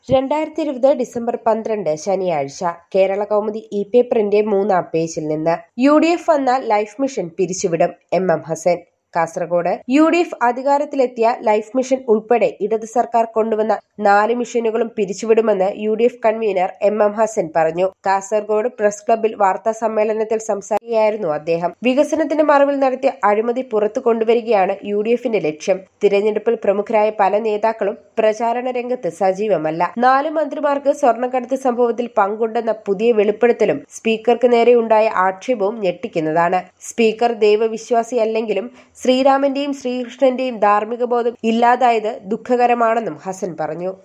2020 December 12 ശനിയാഴ്ച കേരള കൗമുദി പേപ്പറിന്റെ 3-ാം പേജിൽ നിന്ന് UDF വന്നാൽ ലൈഫ് മിഷൻ പിരിച്ചുവിടും MM ഹസൻ. കാസർഗോഡ് UDF അധികാരത്തിലെത്തിയ ലൈഫ് മിഷൻ ഉൾപ്പെടെ ഇടത് സർക്കാർ കൊണ്ടുവന്ന 4 മിഷനുകളും പിരിച്ചുവിടുമെന്ന് UDF കൺവീനർ MM ഹസൻ പറഞ്ഞു. കാസർഗോഡ് പ്രസ് ക്ലബ്ബിൽ വാർത്താ സമ്മേളനത്തിൽ സംസാരിക്കുകയായിരുന്നു അദ്ദേഹം. വികസനത്തിന്റെ മറവിൽ നടത്തിയ അഴിമതി പുറത്തു കൊണ്ടുവരികയാണ് UDFന്റെ ലക്ഷ്യം. തിരഞ്ഞെടുപ്പിൽ പ്രമുഖരായ പല നേതാക്കളും പ്രചാരണ രംഗത്ത് സജീവമല്ല. 4 മന്ത്രിമാർക്ക് സ്വർണ്ണക്കടത്ത് സംഭവത്തിൽ പങ്കുണ്ടെന്ന പുതിയ വെളിപ്പെടുത്തലും സ്പീക്കർക്ക് നേരെയുണ്ടായ ആക്ഷേപവും ഞെട്ടിക്കുന്നതാണ്. സ്പീക്കർ ദൈവവിശ്വാസിയല്ലെങ്കിലും ശ്രീരാമന്റെയും ശ്രീകൃഷ്ണന്റെയും ധാർമ്മിക ബോധം ഇല്ലാതായത് ദുഃഖകരമാണെന്നും ഹസൻ പറഞ്ഞു.